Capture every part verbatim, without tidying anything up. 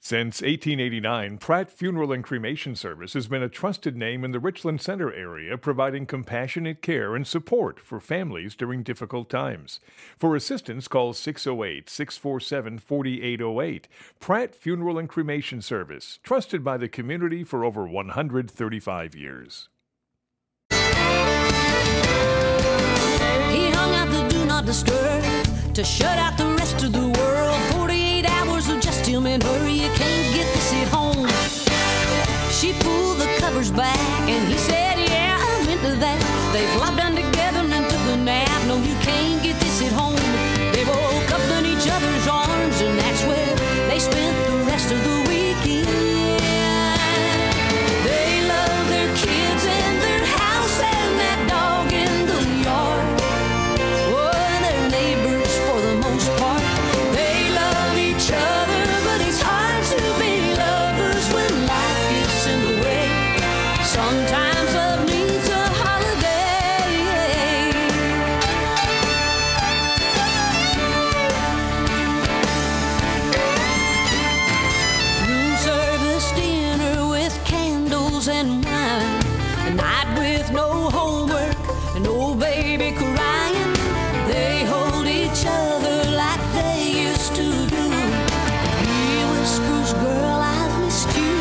Since eighteen eighty-nine, Pratt Funeral and Cremation Service has been a trusted name in the Richland Center area, providing compassionate care and support for families during difficult times. For assistance, call six oh eight, six four seven, four eight oh eight. Pratt Funeral and Cremation Service, trusted by the community for over one hundred thirty-five years. He hung out the do not disturb to shut out the rest of the world. forty-eight hours of just him and her. You can't get this at home. She pulled the covers back and he said, yeah, I'm into that. They flopped down together and took a nap. No, you can't get this at home. They woke up in each other's arms and that's where they spent the rest of the weekend. They love their kids and their house and that dog in the yard. Oh, they're neighbors for the most part. They love each other, but it's hard to be lovers when life gets in the way. Sometimes love needs a holiday. Room service dinner with candles and wine. A night with no homework and no baby crying. They hold each other like they used to do. He whispers, girl, I've missed you.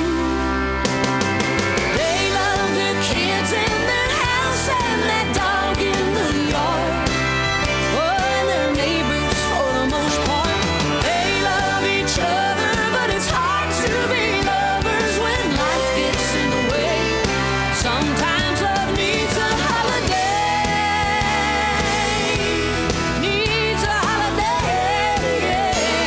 They love their kids and their house and that dog in the yard. Oh, and their neighbors for the most part. They love each other, but it's hard to be lovers when life gets in the way. Sometimes love needs a holiday. Needs a holiday.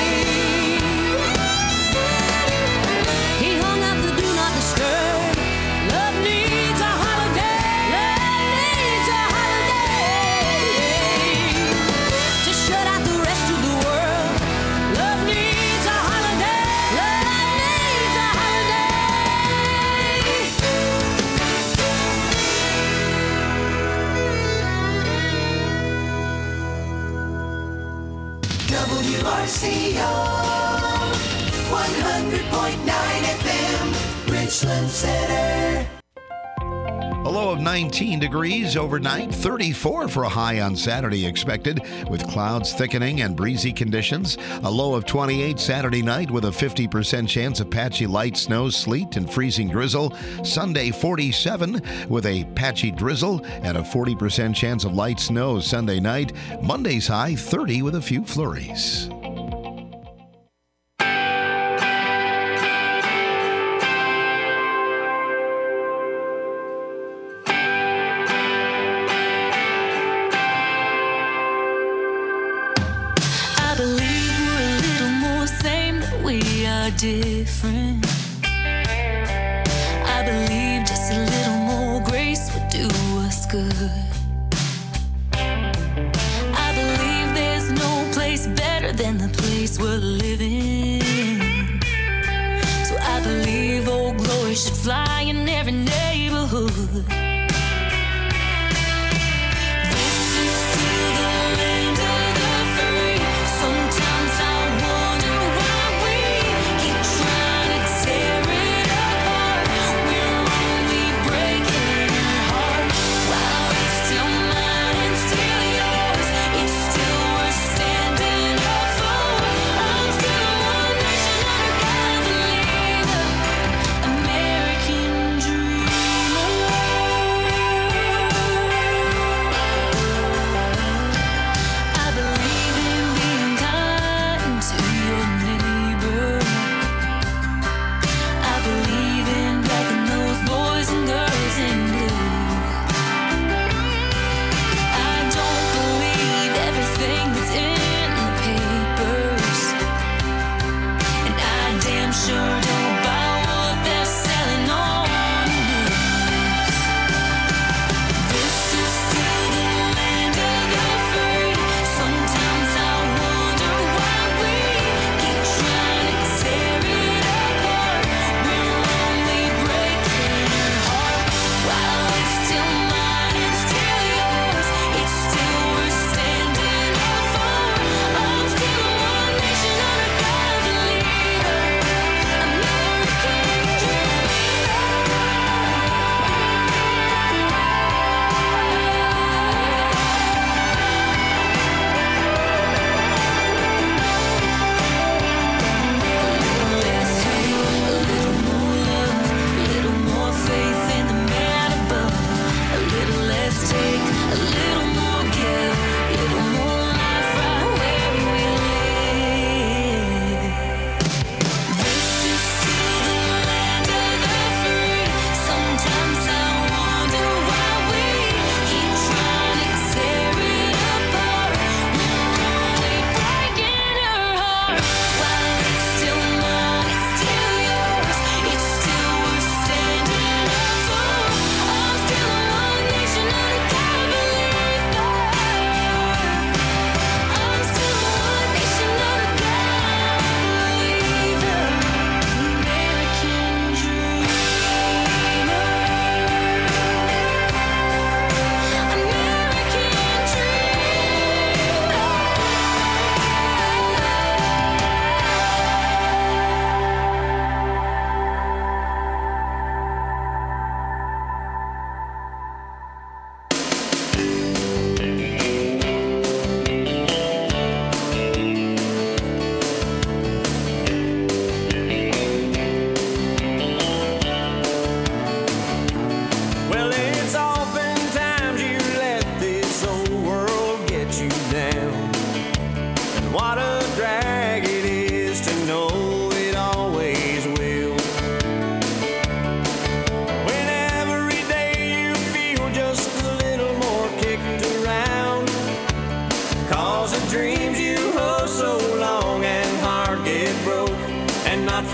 He hung up the do not disturb. Love needs a holiday. Love needs a holiday. To shut out the rest of the world. Love needs a holiday. Love needs a W R C O one hundred point nine F M, Richland Center. A low of nineteen degrees overnight, thirty-four for a high on Saturday expected, with clouds thickening and breezy conditions. A low of twenty-eight Saturday night with a fifty percent chance of patchy light snow, sleet, and freezing drizzle. Sunday, forty-seven with a patchy drizzle and a forty percent chance of light snow Sunday night. Monday's high, thirty with a few flurries. I believe we're a little more same, that we are different. I believe just a little more grace would do us good. I believe there's no place better than the place we're living. So I believe Old Glory should fly in every neighborhood. This is still the land of the free. Sometimes I wonder why we keep trying to tear it apart. We're only breaking our heart while it's still mine and still yours. It's still worth standing up for. I'm still one nation under God, the leader, American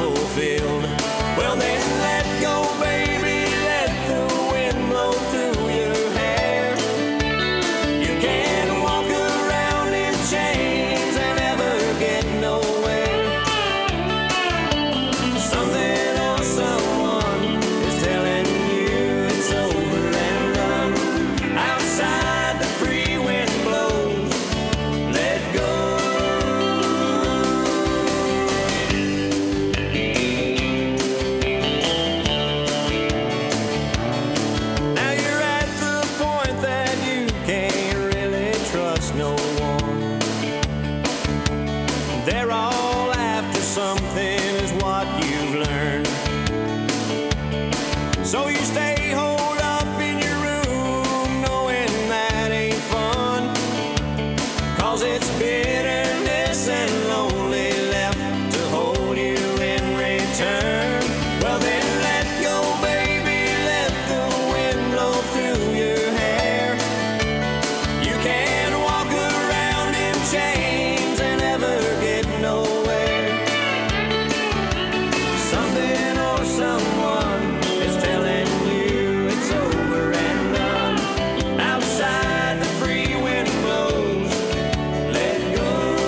fulfilled. Well then let go, baby, let the wind blow through your hair. You can't walk around in chains and ever get nowhere. Something or someone is telling you it's over and done. Outside the free wind blows, let go. Now you're at the point that you can't really trust no one. They're all after something is what you've learned. So you stay holed up in your room knowing that ain't fun. Cause it's bitterness and lonely left to hold you in return. Well then let go, baby, let the wind blow through your hair. You can't walk around in chains and ever get nowhere. Something or someone is telling you it's over and done. Outside the free wind blows, let go.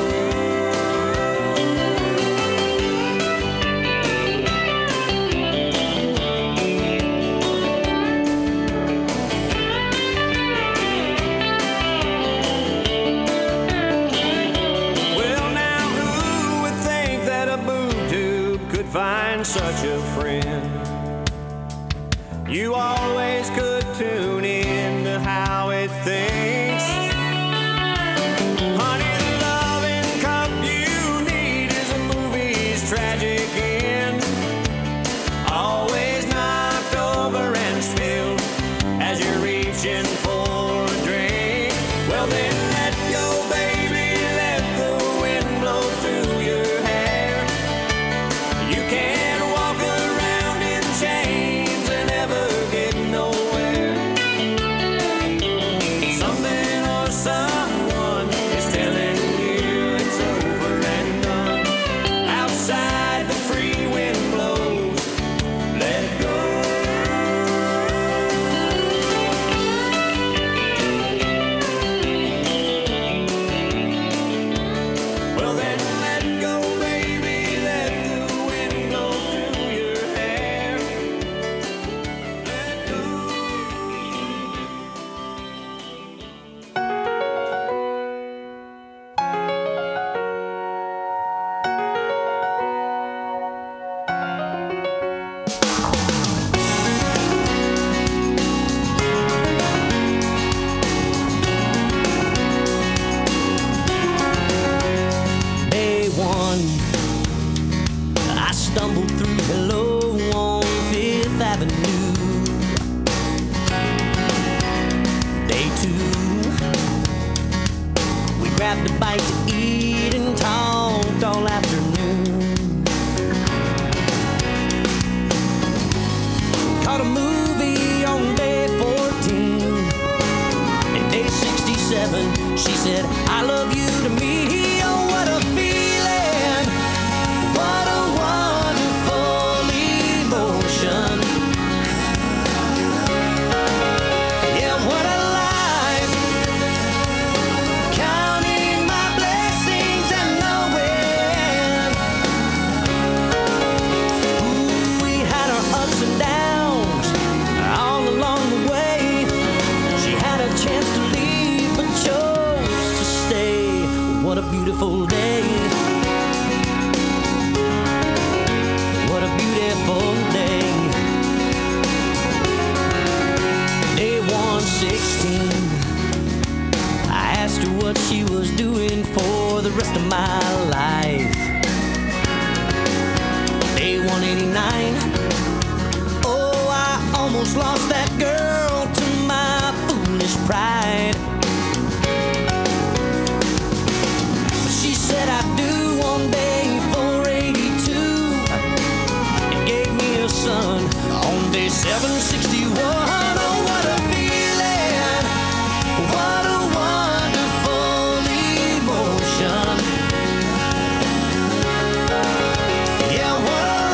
Well now who would think that a boob tube could find such a friend? You always could tune in to how it thinks. Honey, the loving cup you need is a movie's tragic end. Always knocked over and spilled as you're reaching for a drink. Well then let go, baby, let the wind blow through your hair. You can't walk around in chains and ever get nowhere. Something or someone is telling you it's over and done. Outside the free wind blows, let go. Well then let go, baby, let the wind blow through your hair. Let go. Day one, I stumbled through Hello on Fifth Avenue. Day two, we grabbed a bite to eat and talked all afternoon. Caught a movie on day fourteen. And day sixty-seven, she said, I love you to me. Oh, what a feeling. What a wonderful emotion. Yeah, what a life. Counting my blessings and knowing. Ooh, we had our ups and downs all along the way. She had a chance to leave but chose to stay. What a beautiful day. What a beautiful day. Day one sixteen, I asked her what she was doing for the rest of my life. Day one eighty-nine, oh, I almost lost that girl to my foolish pride. She said I do on day four eighty-two and gave me a son on day seven sixty-one. Oh, what a feeling. What a wonderful emotion. Yeah, what a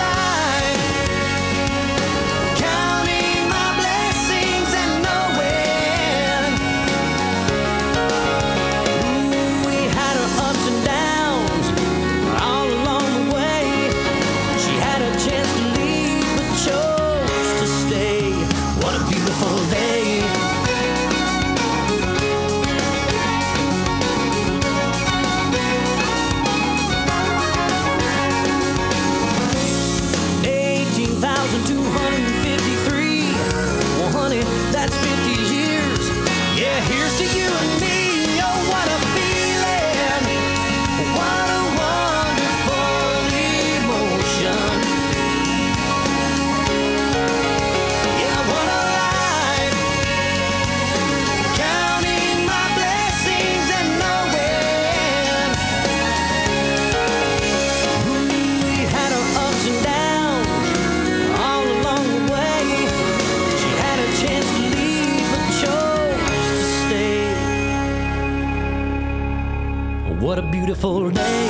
beautiful day.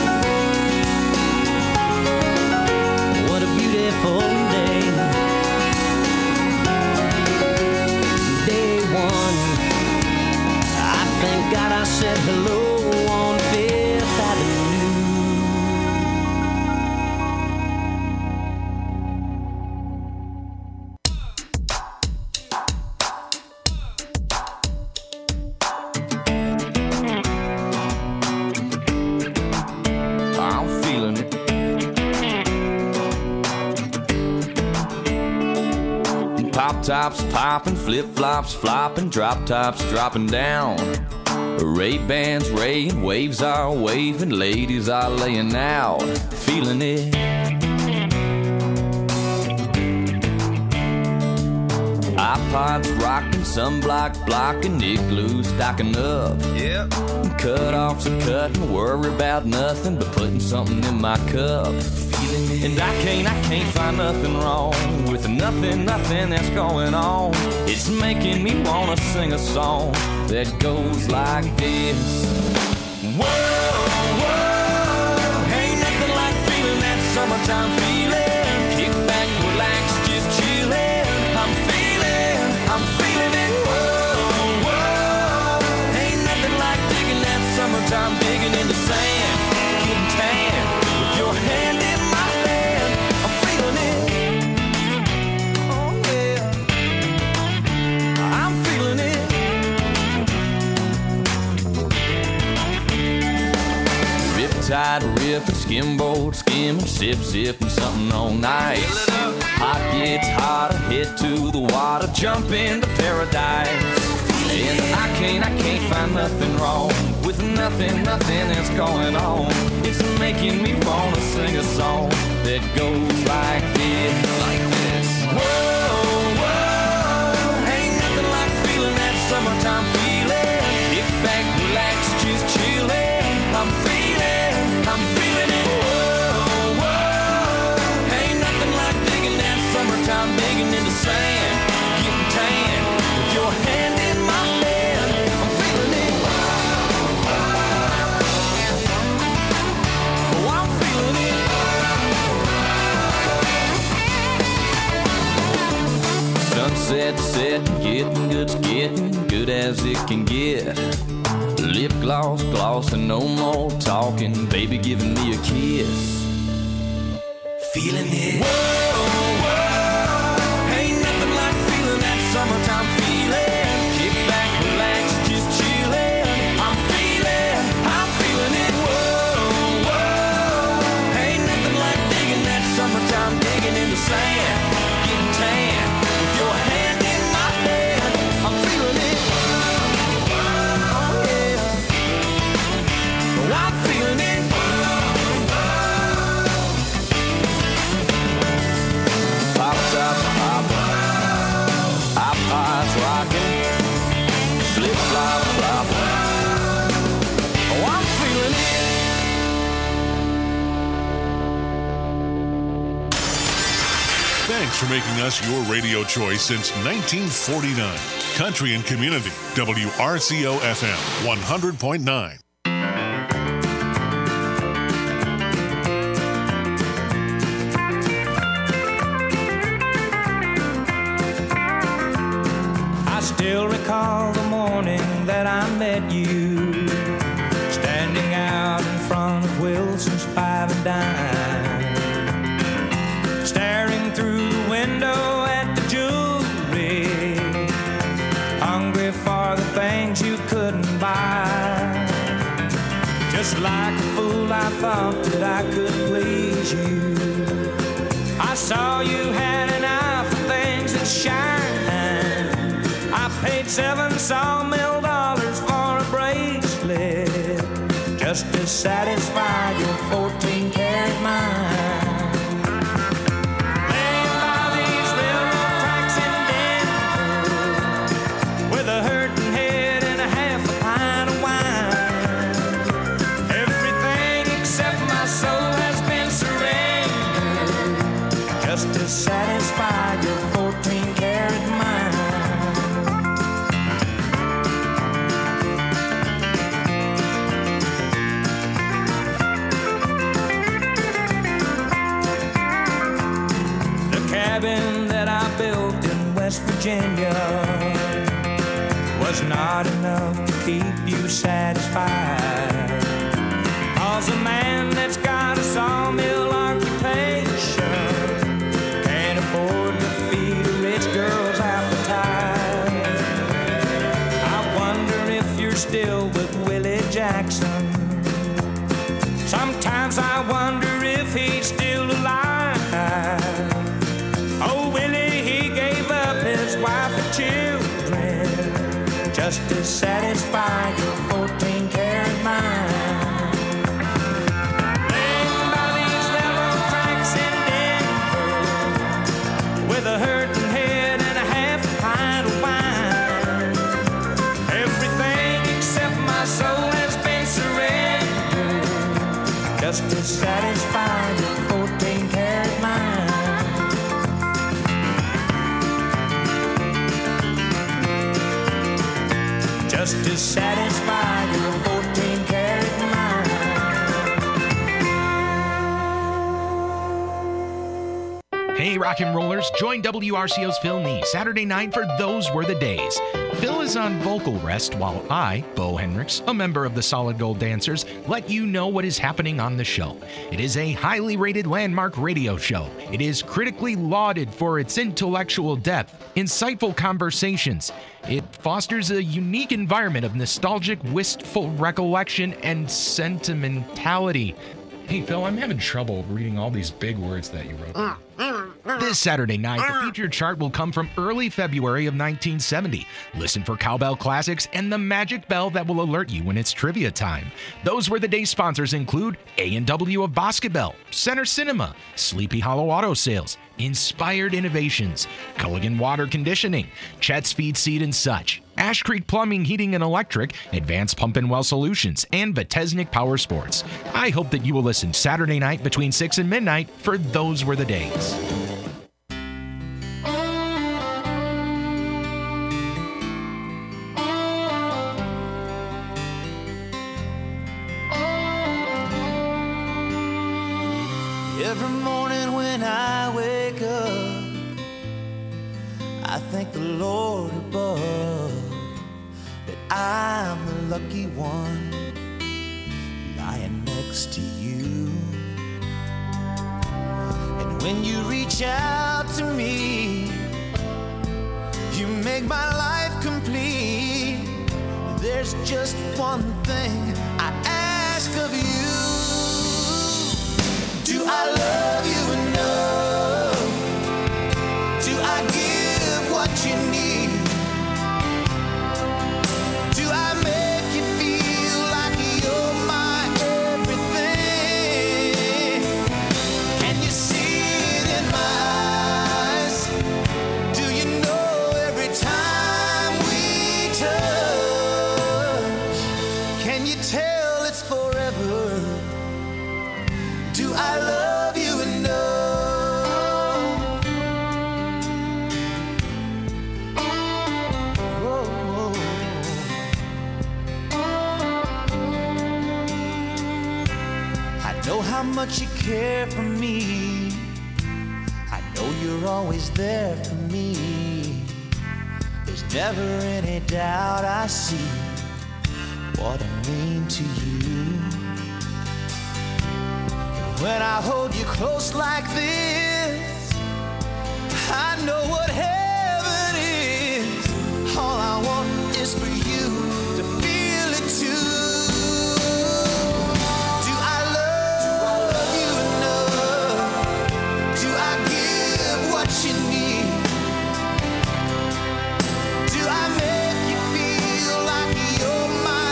What a beautiful day. Day one, I thank God I said hello on Fifth Avenue. Tops popping, flip-flops flopping, drop tops dropping down. Ray-Bans raying, waves are waving, ladies are laying out, feeling it. iPods rocking, sunblock blocking, igloo stocking up. Yep. Cut-offs are cutting, worry about nothing but putting something in my cup. And I can't, I can't find nothing wrong with nothing, nothing that's going on. It's making me wanna sing a song that goes like this. Whoa, whoa, ain't nothing like feeling that summertime feeling. Kick back, relax, just chillin'. I'm feeling, I'm feeling it. Whoa, whoa, ain't nothing like digging that summertime, digging in the sand, getting tan with your hand in my hand. I'm feeling it. Oh yeah, I'm feeling it. Riptide ripping, skimboard skimming, sip sipping something all night. Hot gets hotter, head to the water, jump into paradise. And I can't, I can't find nothing wrong with nothing, nothing that's going on. It's making me wanna sing a song that goes like this, like this. Whoa, whoa, ain't nothing like feeling that summertime feeling. Kick back, relax, just chillin'. I'm feeling, I'm feeling it. Whoa, whoa, ain't nothing like digging that summertime, digging in the sand, getting tan with your hand in my hand. I'm feeling it. Oh, I'm feeling it. Sunset setting, getting good's getting good as it can get. Lip gloss, glossing, no more talking, baby giving me a kiss. Feeling it. Whoa, whoa, ain't nothing like feeling that summertime feeling. Kick back, relax, just chillin'. I'm feeling, I'm feeling it. Whoa, whoa, ain't nothing like digging that summertime, digging in the sand, getting tan with your hand in my hand. I'm feeling it. Oh yeah, oh, I'm feeling it. Pop tops poppin', iPods rockin', flip flop floppin'. Oh, I'm feeling it. Thanks for making us your radio choice since nineteen forty-nine. Country and Community, W R C O F M, one hundred point nine. I still recall the morning that I met you, standing out in front of Wilson's Five and Dime, staring through the window at the jewelry, hungry for the things you couldn't buy. Just like a fool, I thought that I could please you. I saw you had an eye for things that shine. I paid seven sawmill dollars for a bracelet just to satisfy your fourteen karat mind. Laying by these railroad tracks in Denver with a hurting head and a half a pint of wine. Everything except my soul has been surrendered just to satisfy your fourteen karat mind. cabin that I built in West Virginia was not enough to keep you satisfied. 'Cause a man that's got a sawmill occupation can't afford to feed a rich girl's appetite. I wonder if you're still with Willie Jackson. Sometimes I wonder if he's still alive. Oh, Willie, he gave up his wife and children just to satisfy your fourteen karat mind. Laying by these railroad tracks in Denver with a hurting head and a half a pint of wine. Everything except my soul has been surrendered just to satisfy your fourteen karat mind. Just to satisfy your fourteen karat mind. Hey, rock and rollers, join W R C O's Phil Nee Saturday night for Those Were the Days. Phil is on vocal rest while I, Bo Hendricks, a member of the Solid Gold Dancers, let you know what is happening on the show. It is a highly rated landmark radio show. It is critically lauded for its intellectual depth, insightful conversations. It fosters a unique environment of nostalgic, wistful recollection and sentimentality. Hey, Phil, I'm having trouble reading all these big words that you wrote. This Saturday night, the featured chart will come from early February of nineteen seventy. Listen for cowbell classics and the magic bell that will alert you when it's trivia time. Those Were the Day sponsors include A and W of Boscobel, Center Cinema, Sleepy Hollow Auto Sales, Inspired Innovations, Culligan Water Conditioning, Chet's Feed Seed and Such, Ash Creek Plumbing, Heating and Electric, Advanced Pump and Well Solutions, and Vitesnik Power Sports. I hope that you will listen Saturday night between six and midnight for Those Were the Days. Every morning when I wake up, I thank the Lord above that I'm the lucky one lying next to you. And when you reach out to me, you make my life complete. There's just one thing I ask of you. Do I love you enough? Do I give what you need? Do I make you feel like you're my everything? Can you see it in my eyes? Do you know every time we touch? Can you tell it's forever? Do I love you enough? Whoa. I know how much you care for me. I know you're always there for me. There's never any doubt I see what I mean to you. When I hold you close like this, I know what heaven is. All I want is for you to feel it too. Do I love you enough? Do I give what you need? Do I make you feel like you're my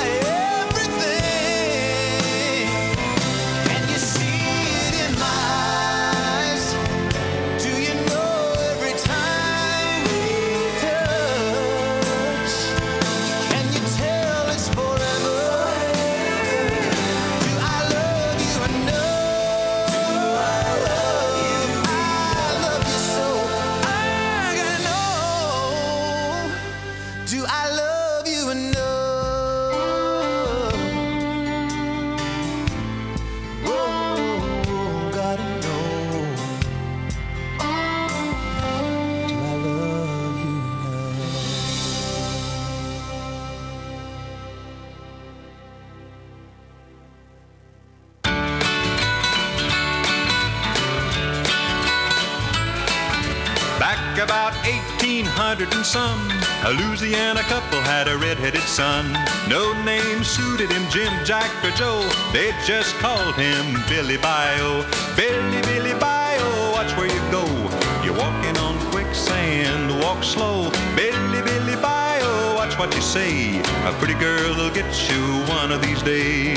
everything? Can you see it in my eyes? Do you know every time Back about eighteen hundred and some, a Louisiana couple had a red-headed son. No name suited him, Jim, Jack, or Joe. They just called him Billy Bio. Billy, Billy Bio, watch where you go. You're walking on quicksand, walk slow. Billy, Billy Bio, watch what you say. A pretty girl will get you one of these days.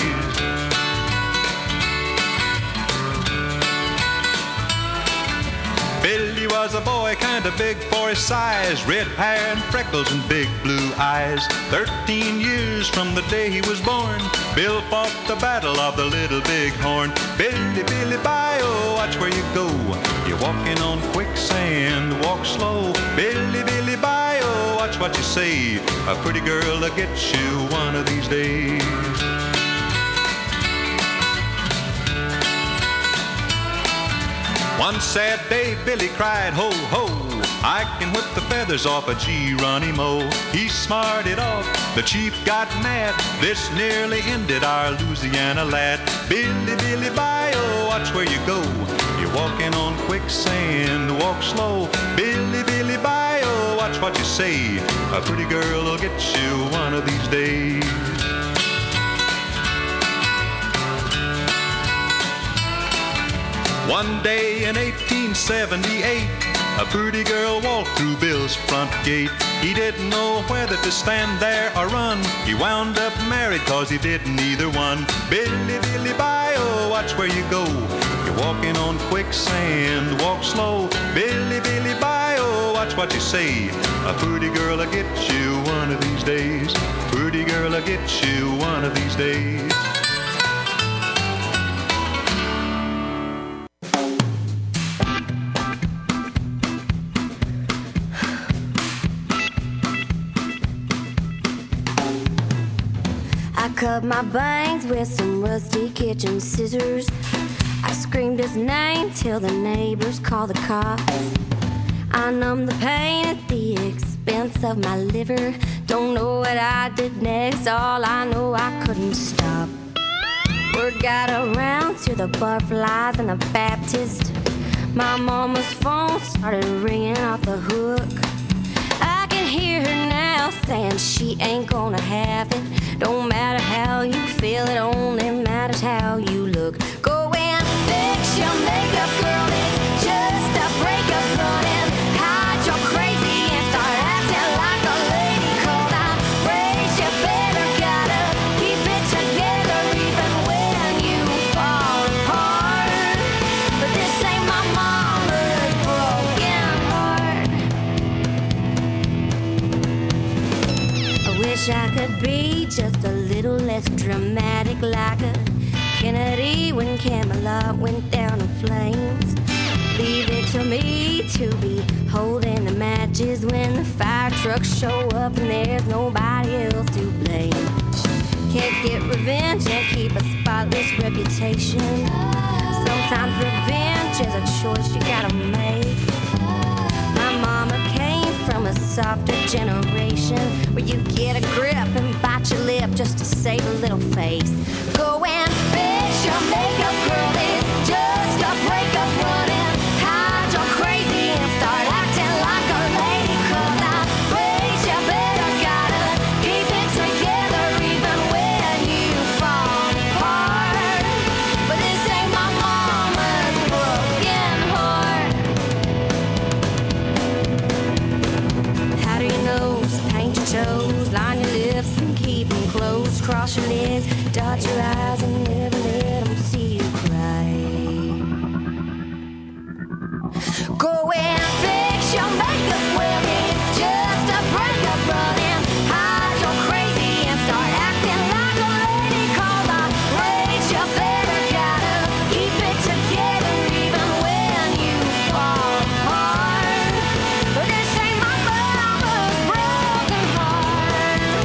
Billy was a boy kinda big for his size, red hair and freckles and big blue eyes. Thirteen years from the day he was born, Bill fought the battle of the Little Big Horn. Billy, Billy Bio, watch where you go. You're walking on quicksand, walk slow. Billy, Billy Bio, watch what you say. A pretty girl will get you one of these days. One sad day, Billy cried, ho, ho, I can whip the feathers off a Geronimo. He smarted off, the chief got mad. This nearly ended our Louisiana lad. Billy, Billy Bio, watch where you go. You're walking on quicksand, walk slow. Billy, Billy Bio, watch what you say. A pretty girl will get you one of these days. One day in eighteen seventy-eight, a pretty girl walked through Bill's front gate. He didn't know whether to stand there or run. He wound up married cause he didn't either one. Billy, Billy Bio, watch where you go. You're walking on quicksand, walk slow. Billy, Billy Bio, watch what you say. A pretty girl will get you one of these days. Pretty girl will get you one of these days. Cut my bangs with some rusty kitchen scissors. I screamed his name till the neighbors called the cops. I numbed the pain at the expense of my liver. Don't know what I did next, all I know I couldn't stop. Word got around to the butterflies and the Baptist. My mama's phone started ringing off the hook. I can hear her now saying she ain't gonna have it. Don't matter how you feel, it only matters how you look. Go and fix your makeup, girl, it's just a breakup. Running, hide your crazy and start acting like a lady. Cause I raised you better, gotta keep it together even when you fall apart. But this ain't my mama's broken heart. I wish I could be just a little less dramatic, like a Kennedy when Camelot went down in flames. Leave it to me to be holding the matches when the fire trucks show up and there's nobody else to blame. Can't get revenge and keep a spotless reputation. Sometimes revenge is a choice you gotta make. My mama came from a softer generation where you get a grip and bite your lip just to save a little face. Go and fix your makeup, girl, it's just a breakup. Running, hide your crazy and start acting like a lady. Cause I raised you better, gotta keep it together even when you fall apart. But this ain't my mama's broken heart. How do you know? Paint your toes, line your lips and keep them closed. Cross your legs, dot your eyes and never let them see you cry. Go and fix your makeup, well it's just a breakup. Running, hide your crazy and start acting like a lady. Cause I raised you better, gotta keep it together even when you fall apart. But this ain't my mama's broken heart.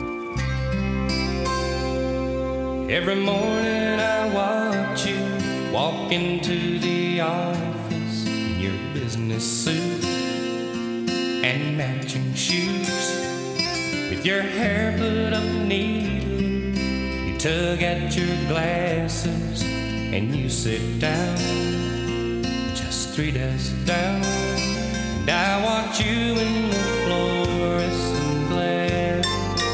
Every morning I watch you Walk into the office in your business suit and matching shoes, with your hair put up neatly. You tug at your glasses and you sit down, just three desks down. And I watch you in the fluorescent glare,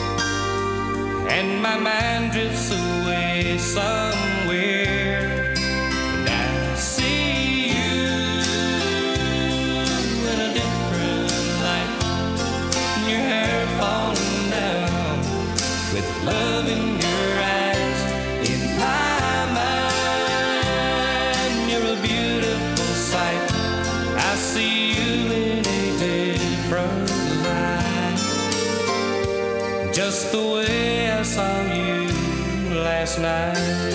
and my mind drifts away somewhere, and I see you in a different light, your hair falling down, with love in your eyes. In my mind, you're a beautiful sight. I see you in a different light, just the way I saw you last night.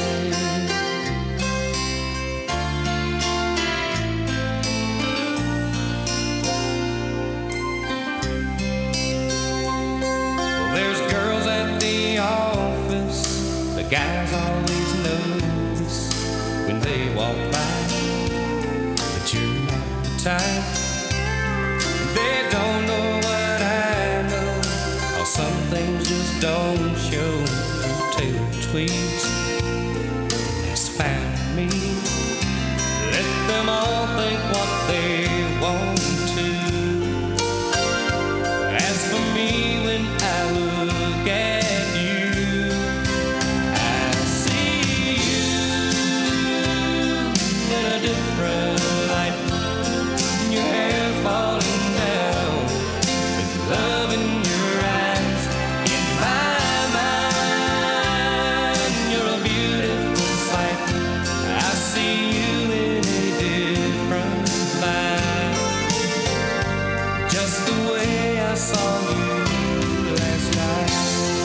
Well, there's girls at the office the guys always notice when they walk by, but you're not the type. They don't know what I know, or some things just don't show through tailored tweets. That's fine with me. Let them all think what they want to. As for me, when I look at you, I see you in a different light. Your hair falling down, with love in your eyes. In my mind, you're a beautiful sight. I see you in a different light, just the way I saw you last night.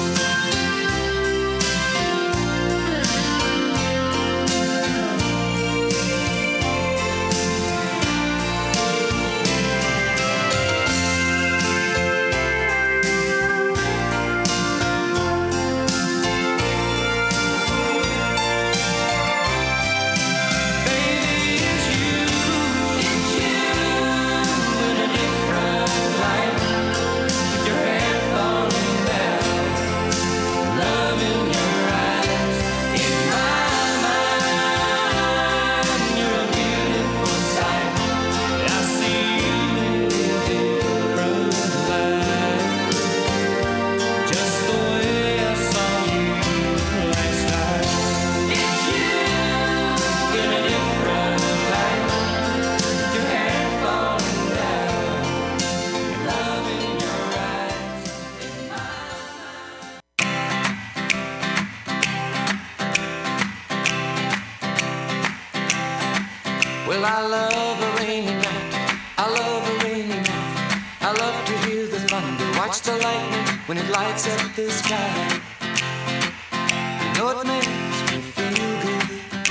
Well, I love a rainy night, I love a rainy night. I love to hear the thunder, watch the lightning when it lights up the sky. You know it makes me feel good.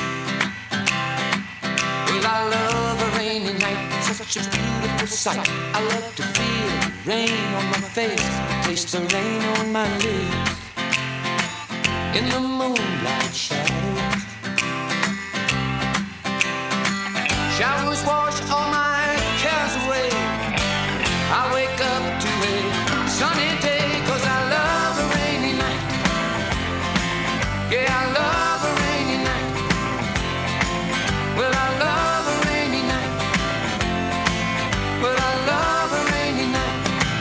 Well, I love a rainy night, such a beautiful sight. I love to feel the rain on my face, taste the rain on my lips, in the moonlight shadows. Showers wash all my cares away. I wake up to a sunny day, 'cause I love a rainy night. Yeah, I love a rainy night. Well, I love a rainy night. Well, I love a rainy night.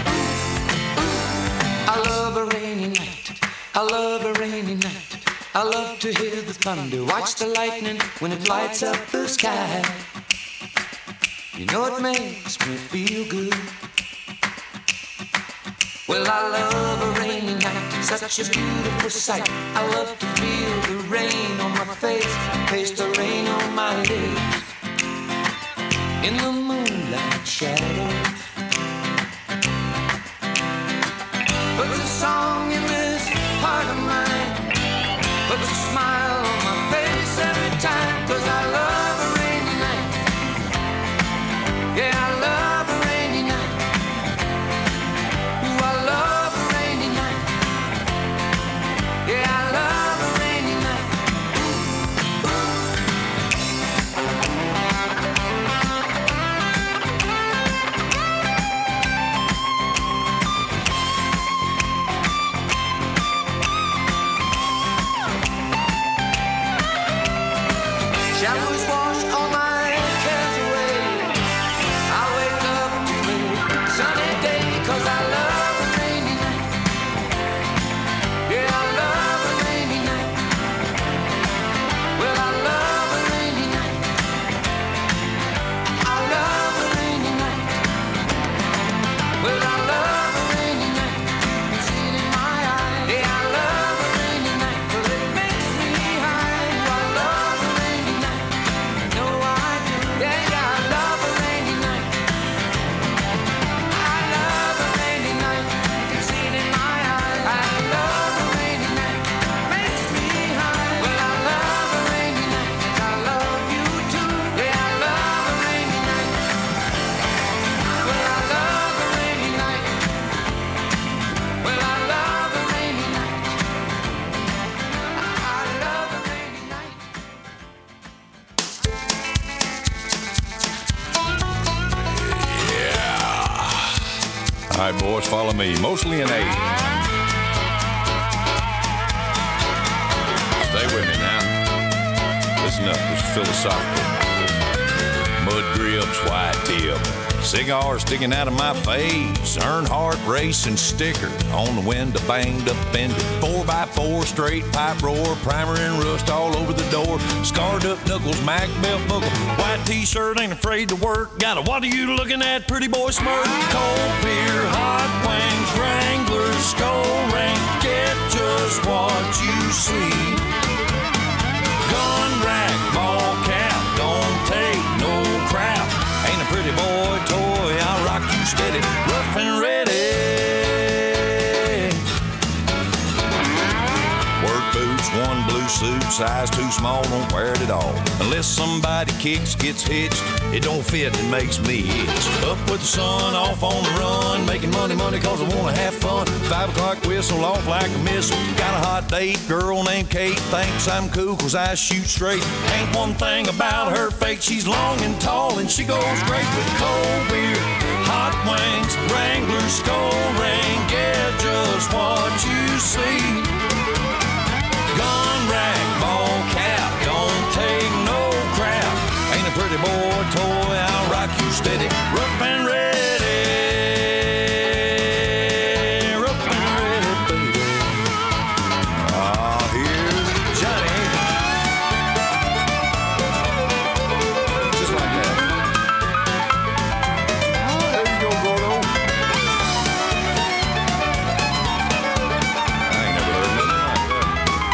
Ooh, I love a rainy night. I love a rainy night. I love to hear the thunder, watch the lightning when it lights up the sky. You know it makes me feel good. Well, I love a rainy night, such a beautiful sight. I love to feel the rain on my face, taste the rain on my lips, in the moonlight shadows. Puts a song in this heart of mine, puts a smile on my face every time, 'cause I love a rainy night. Yeah, I love a rainy night. Ooh, I love a rainy night. Yeah, I love a rainy night. Ooh, ooh. Showers wash all my cares away. I wake up to a sunny day, 'cause I love a rainy night. Yeah, I love a rainy night. Well, I love a rainy night. I love a rainy night. Well, I love a rainy night. It's in my eyes. Yeah, I love a rainy night. Well, it makes me high. I love a rainy night. No, I do. Yeah, yeah, I love a rainy night. I love a rainy night. You can see it in my eyes. I love a rainy night. Makes me high. Well, I love a rainy night. I love you too. Yeah, I love a rainy night. Well, I love a rainy night. Well, I love a rainy night. I love a rainy night. All right, boys, follow me. Mostly in A. Stay with me now. Listen up, this is philosophical. Mud grips, white tip. Cigar sticking out of my face. Earnhardt racing sticker on the window, banged up fender. Four by four, straight pipe roar. Primer and rust all over the door. Scarred up knuckles, Mac belt buckle. White t-shirt, ain't afraid to work. Got a what are you looking at, pretty boy smirk? Cold beer, hot wings, Wranglers, skull ring. Get just what you see. Gun rack, ball cap, don't take no crap. Ain't a pretty boy toy, I'll rock you steady, rough and ready. Work boots, one blue suit, size too small, don't wear it at all. Unless somebody kicks, gets hitched, it don't fit, it makes me itch. Up with the sun, off on the run, making money, money, cause I wanna have fun. Five o'clock whistle, off like a missile. Got a hot date, girl named Kate, thinks I'm cool cause I shoot straight. Ain't one thing about her fate, she's long and tall and she goes great with cold beer, hot wings, Wranglers, skull ring. Get just what you see. Gun rack, ball cap, don't take no crap. Ain't a pretty boy toy, I'll rock you steady, rough and ready. Rough and ready, baby. Ah, here's Johnny. Just like that. There you go, Gordo. I ain't never heard nothing like that.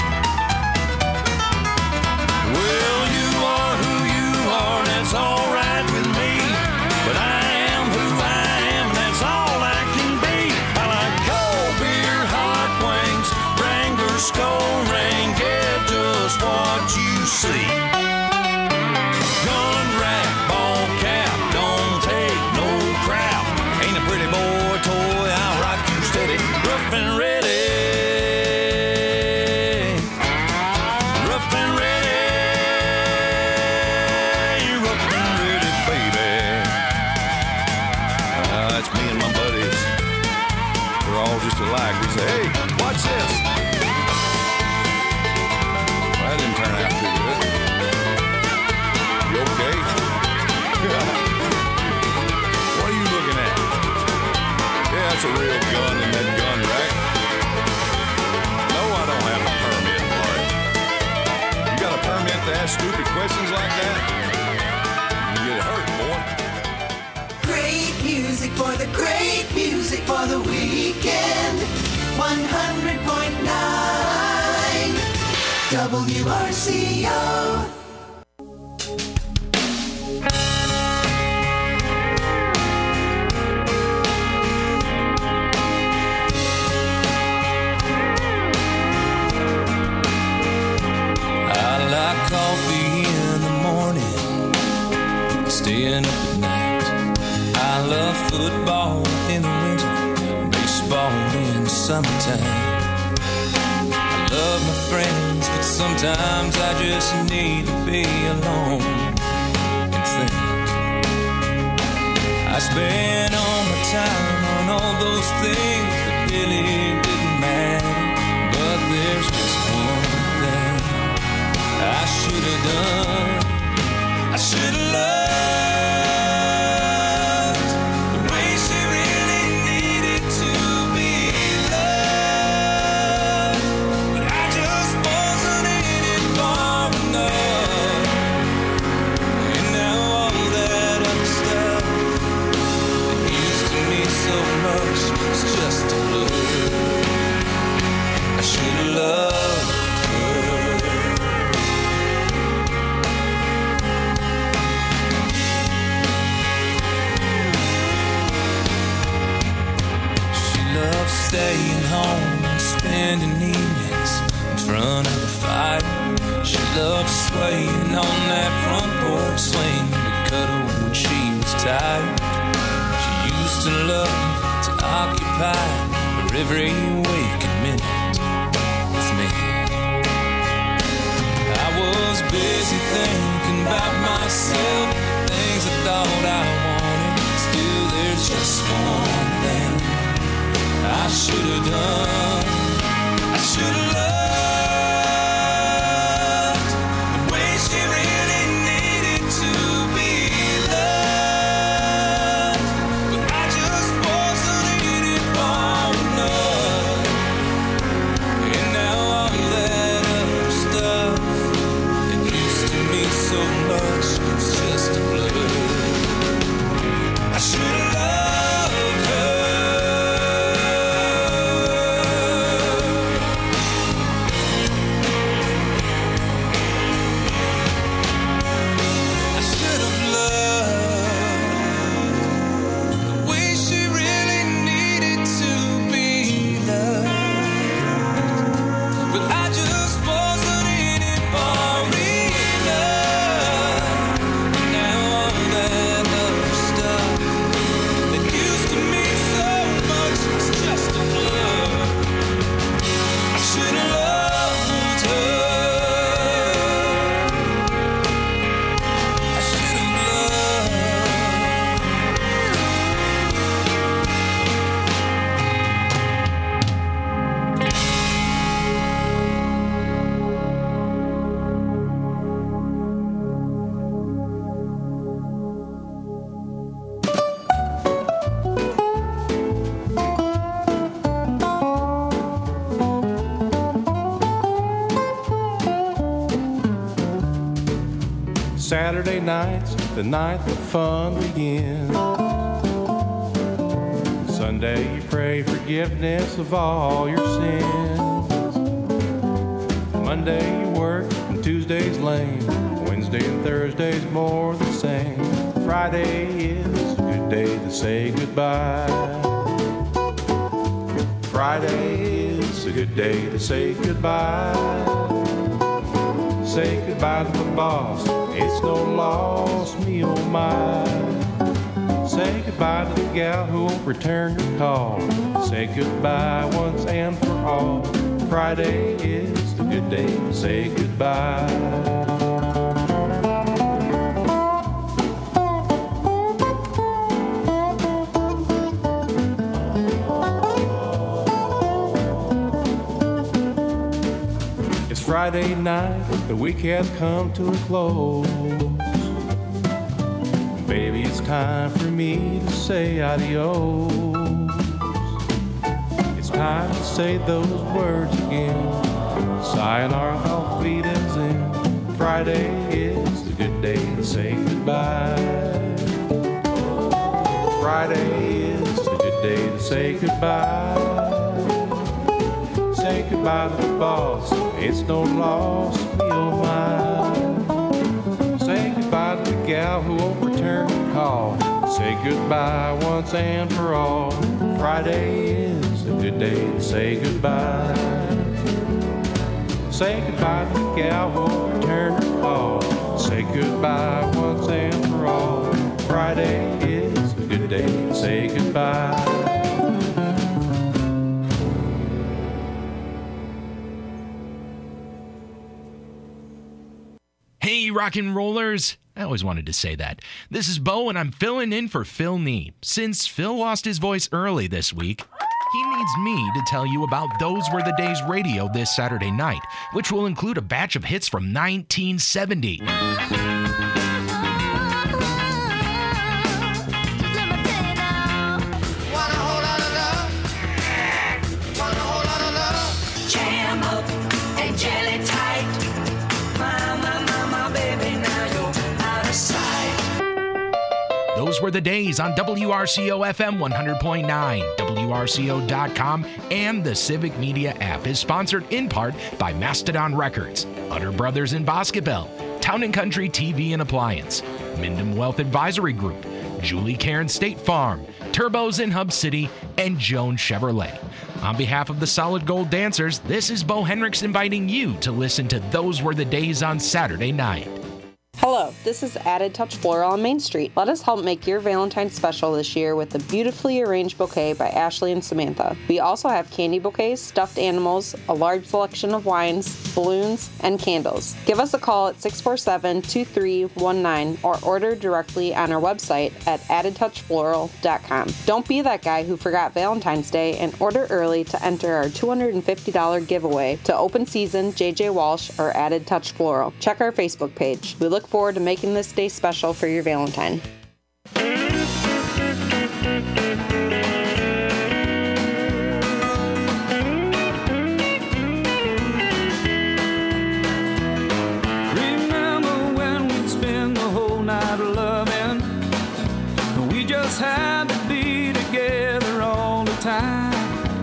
Well, you are who you are, and that's all right with me. But I am who I am, and that's all I can be. I like cold beer, hot wings, Wranglers, skull ring. Get just what you see. Gun rack, ball cap, don't take no crap. Ain't a pretty boy toy, I'll rock you steady, rough and ready. Rough and ready. Rough and ready, baby. Ah, it's me and my buddies. We're all just alike. We say, hey, watch this. Well, that didn't turn out too good. You okay? What are you looking at? Yeah, that's a real gun in that gun rack. No, I don't have a permit for it. You got a permit to ask stupid questions like that? You get hurt, boy. Great music for the great music for the weekend. one hundred point nine W R C O. I like coffee in the morning, staying up at night. I love football in the winter, baseball in the summertime. I love my friends, but sometimes I just need to be alone and think. I spend all my time on all those things that really didn't matter. But there's just one thing I should have done. swaying on that front porch swing to cuddle when she was tired. She used to love to occupy her every waking minute with me. I was busy thinking about myself, things I thought I wanted. Still, there's just one thing I should have done. I should have loved. Saturday night's the night the fun begins. Sunday you pray forgiveness of all your sins. Monday you work and Tuesday's lame. Wednesday and Thursday's more the same. Friday is a good day to say goodbye. Friday is a good day to say goodbye. Say goodbye to the boss, it's no loss, me oh my. Say goodbye to the gal who won't return your call. Say goodbye once and for all. Friday is a good day to say goodbye. Friday night, the week has come to a close. Baby, it's time for me to say adios. It's time to say those words again. Sayonara, auf Wiedersehen. Friday is a good day to say goodbye. Friday is a good day to say goodbye. Say goodbye to the boss, it's no loss, me oh my. Say goodbye to the gal who won't return the call. Say goodbye once and for all. Friday is a good day to say goodbye. Say goodbye to the gal who won't return her call. Say goodbye once and for all. Friday is a good day to say goodbye. Hey, rock and rollers. I always wanted to say that. This is Bo, and I'm filling in for Phil Nee. Since Phil lost his voice early this week, he needs me to tell you about Those Were the Days radio this Saturday night, which will include a batch of hits from nineteen seventy. Those were the days on W R C O F M one hundred point nine, W R C O dot com, and the Civic Media app is sponsored in part by Mastodon Records, Utter Brothers in Boscobel, Town and Country T V and Appliance, Mindom Wealth Advisory Group, Julie Cairn State Farm, Turbos in Hub City, and Jones Chevrolet. On behalf of the Solid Gold Dancers, this is Bo Hendricks inviting you to listen to Those Were the Days on Saturday night. Hello, this is Added Touch Floral on Main Street. Let us help make your Valentine's special this year with a beautifully arranged bouquet by Ashley and Samantha. We also have candy bouquets, stuffed animals, a large selection of wines, balloons, and candles. Give us a call at six four seven, two three one nine or order directly on our website at added touch floral dot com. Don't be that guy who forgot Valentine's Day and order early to enter our two hundred fifty dollars giveaway to Open Season, J J Walsh, or Added Touch Floral. Check our Facebook page. We look forward to making this day special for your Valentine. Remember when we'd spend the whole night loving? We just had to be together all the time.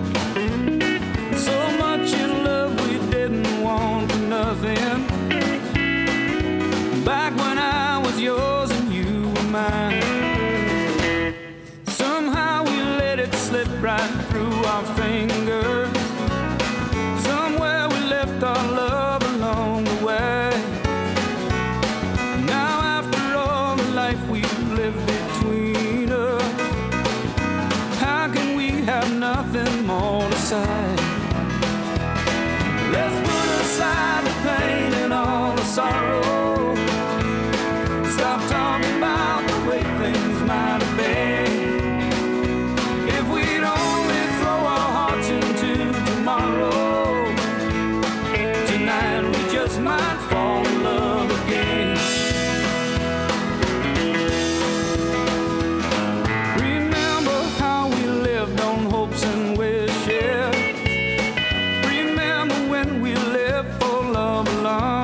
So much in love we didn't want for nothing. Back when I was yours and you were mine. Somehow we let it slip right through our fingers. Somewhere we left our love along the way. Now after all the life we've lived between us, how can we have nothing more to say? Let's put aside the pain and all the sorrow. Stop talking about the way things might have been. If we'd only throw our hearts into tomorrow, tonight we just might fall in love again. Remember how we lived on hopes and wishes. Remember when we lived for love alone.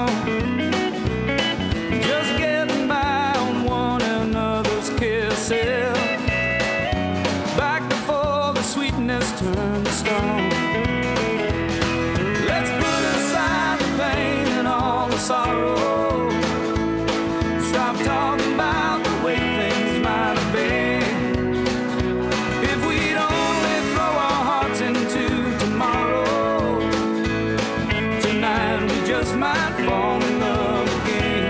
Back before the sweetness turned to stone. Let's put aside the pain and all the sorrow. Stop talking about the way things might have been. If we'd only throw our hearts into tomorrow, tonight we just might fall in love again.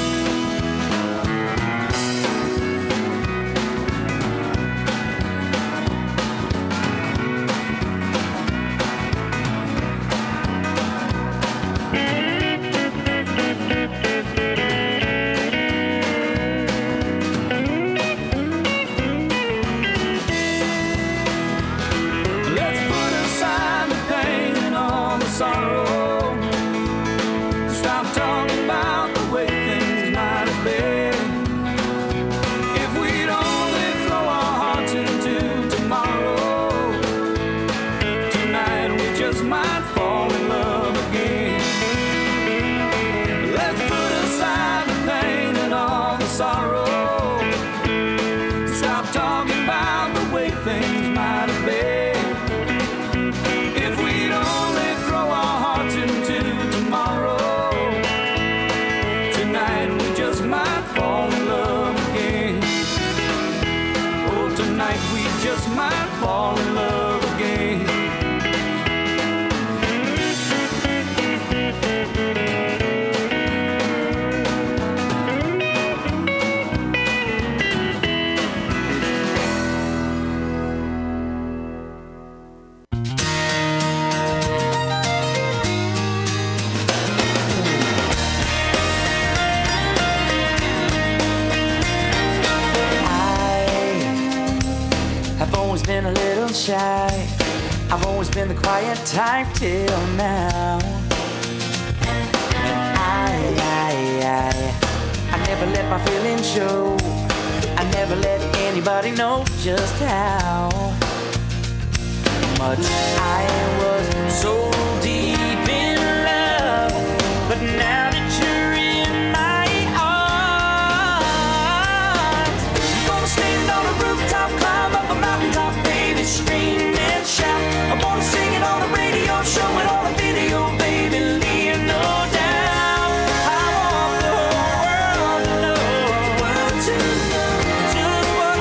Fall in love again. Been a little shy. I've always been the quiet type till now. And I, I, I, I never let my feelings show. I never let anybody know just how much I was so deep in love. But now that you're in my arms, I'm gonna stand on a rooftop, climb up a mountaintop, baby, scream and shout. I'm gonna sing it on the radio, show it on the video, baby, leave no doubt. I want the whole world to know, world to know just what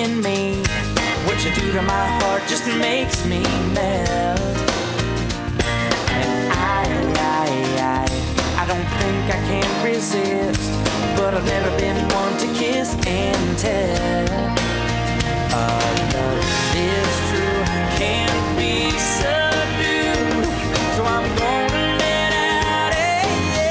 in me. What you do to my heart just makes me melt. And I, I, I, I don't think I can resist, but I've never been one to kiss and tell. Our love is true, can't be subdued, so I'm gonna let out a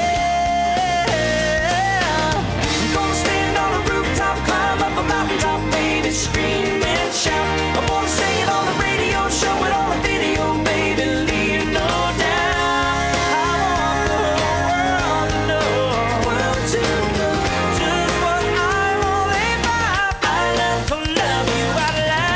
yeah. I'm gonna stand on a rooftop, climb up a mountaintop, baby, scream and shout. I wanna sing it on the radio, show it on the video, baby, leave no doubt. I want the world to know, world to know just what I'm all about. I love to love you out loud.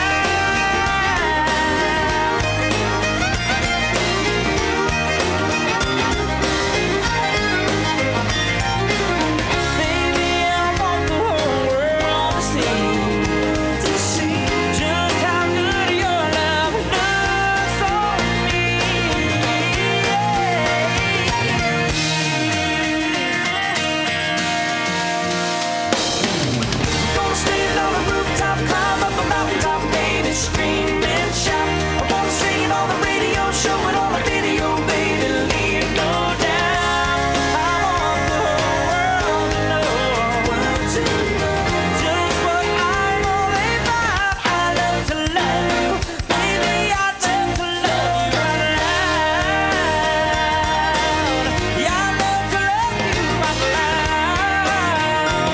Baby, I want the whole world to see, to see just how good your love does for me. Gonna stand on a rooftop, climb up a mountaintop, baby, scream and shout. I wanna sing it on the radio, show it on the video, baby, leave no doubt. I want the whole world to know, world to know just what I'm all about. I love to love you, baby, I love to love you out loud. Yeah, I love to love you out loud.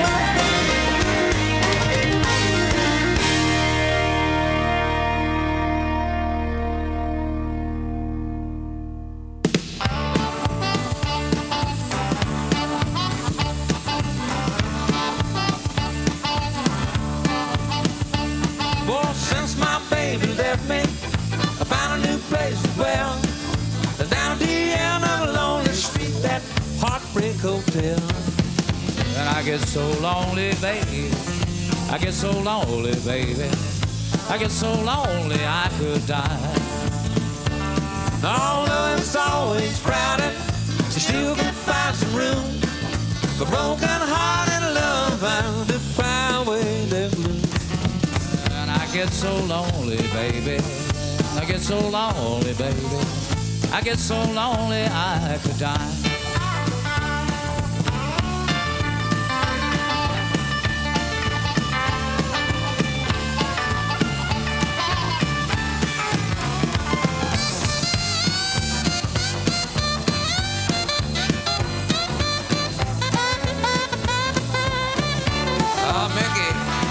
Well, since my baby left me, I found a new place to dwell. Down at the end of a lonely street, that Heartbreak Hotel. And I get so lonely, baby. I get so lonely, baby. I get so lonely I could die. Although it's always crowded, you still can find some room for broken heart and love and to find way that blue. And I get so lonely, baby. I get so lonely, baby. I get so lonely I could die. Oh, Mickey.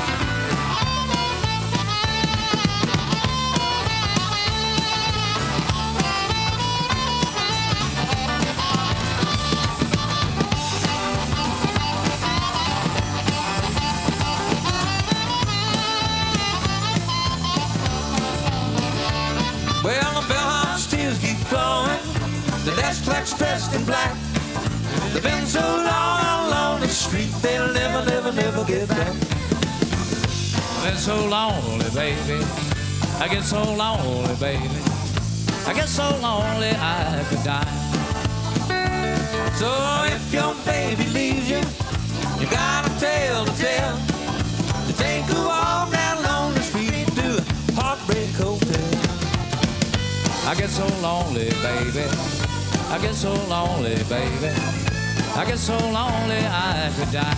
Well, the bellhop's tears keep flowing. The desk clerk's dressed in black. They've been so long along the street, they'll never, never, never get back. I've been so lonely, baby. I get so lonely, baby. I get so lonely I could die. So if your baby leaves you, you got a tale to tell. You take a walk down lonely street to a Heartbreak Hotel. I get so lonely, baby. I get so lonely, baby. I get so lonely I could die.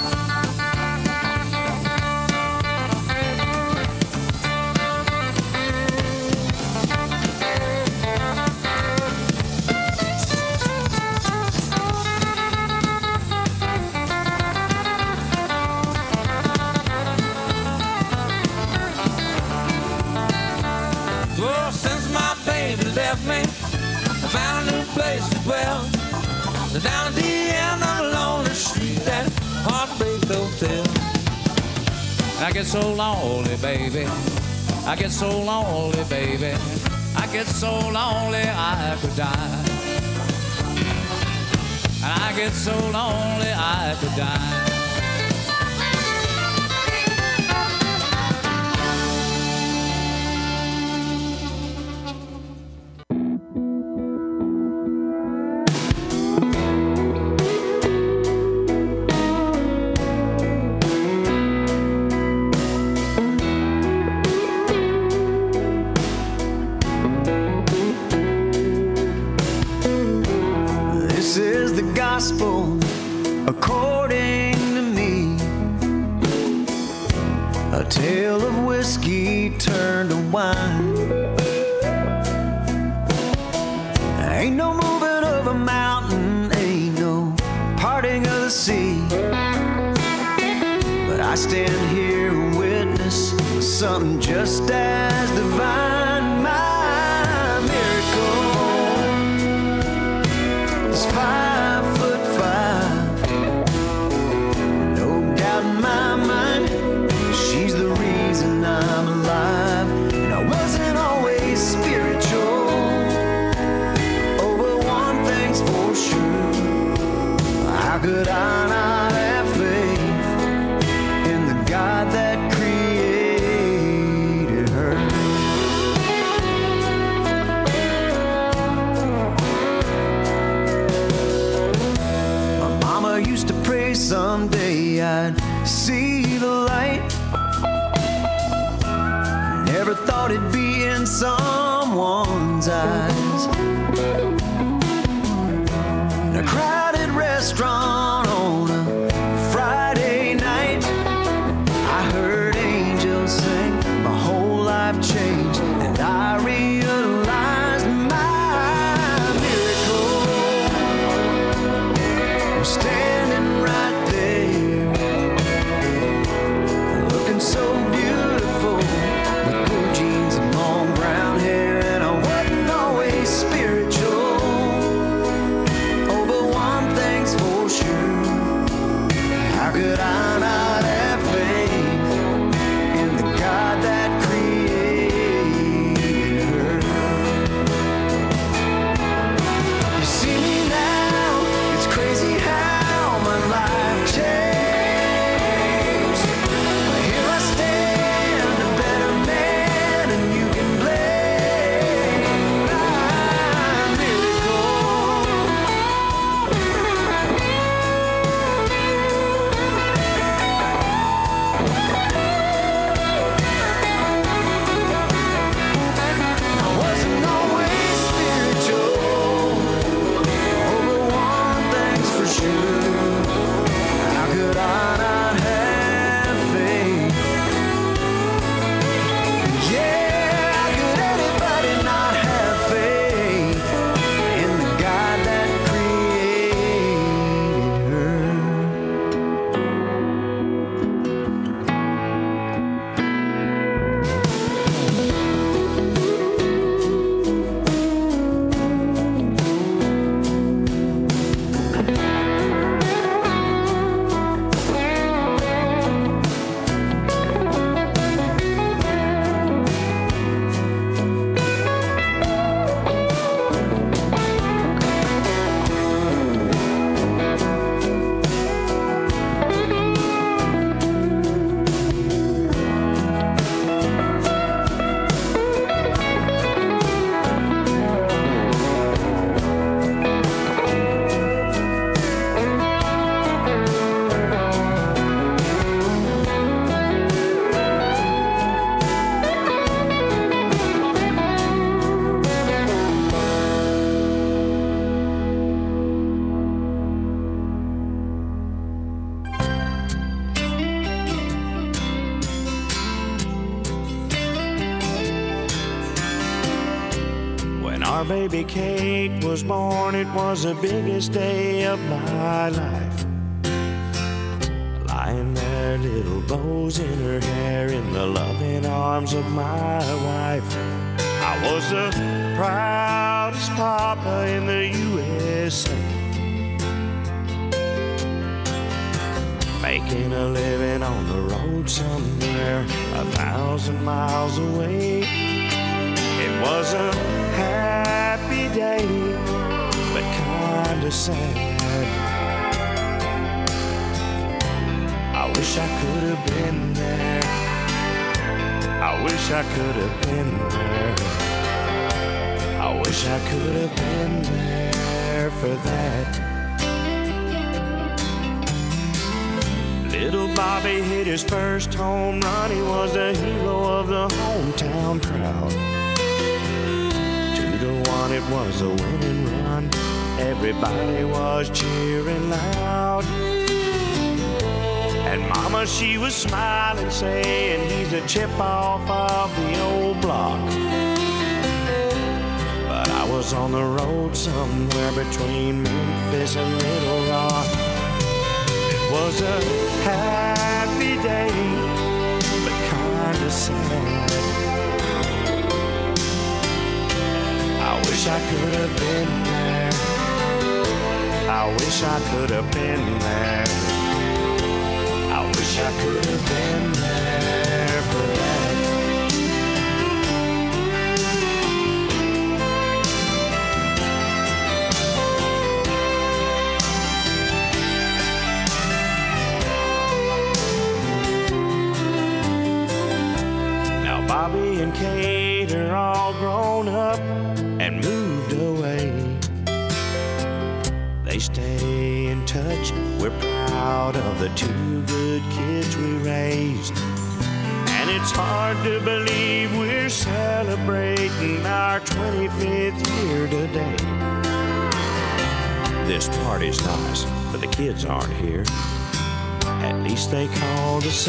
Well, since my baby left me, I found a new place to dwell. Down at the end of a lonely street, that Heartbreak Hotel. I get so lonely, baby. I get so lonely, baby. I get so lonely I could die. And I get so lonely I could die. gospel according to me. A tale of whiskey turned to wine. Ain't no moving of a mountain, ain't no parting of the sea. But I stand here and witness something just as divine. My miracle is five foot five. No doubt in my mind, she's the reason I'm alive. And I wasn't always spiritual. Oh, but one thing's for sure. How could I not have faith in the God that created her? My mama used to pray someday I'd see the light. Never thought it'd be in someone's eyes. In a crowded restaurant on a Friday night, I heard angels sing, my whole life changed, and I realized my miracle was standing right there, looking so beautiful with blue jeans and long brown hair. And I wasn't always spiritual. Oh, but one thing's for sure. How could I not have faith in the God that created her? You see me now, it's crazy how my life changed. But here I stand, a better man, and you can blame my I wasn't always spiritual. Oh, but one thing's for sure. How could I not have faith? Yeah, how could anybody not have faith in the God that created her? When our baby Kate was born, it was the biggest day of my life. Lying there, little bows in her hair, in the loving arms of my wife. I was the proudest papa in the U S A, making a living on the road somewhere a thousand miles away. It was a happy day, but kinda sad. I wish I could have been there. I wish I could have been there. I wish I could have been there for that. Little Bobby hit his first home run. He was the hero of the hometown crowd. Two to one, it was a winning run. everybody was cheering loud. And Mama, she was smiling, saying he's a chip off of the old block. But I was on the road somewhere between Memphis and Little Rock. It was a happy day, but kinda sad. I wish I could have been there. I wish I could have been there. I wish I could have been there for that. Now Bobby and Kate are all grown up and moved away. They stay in touch. We're proud of the two good kids we raised. And it's hard to believe we're celebrating our twenty-fifth year today. This party's nice, but the kids aren't here. At least they called us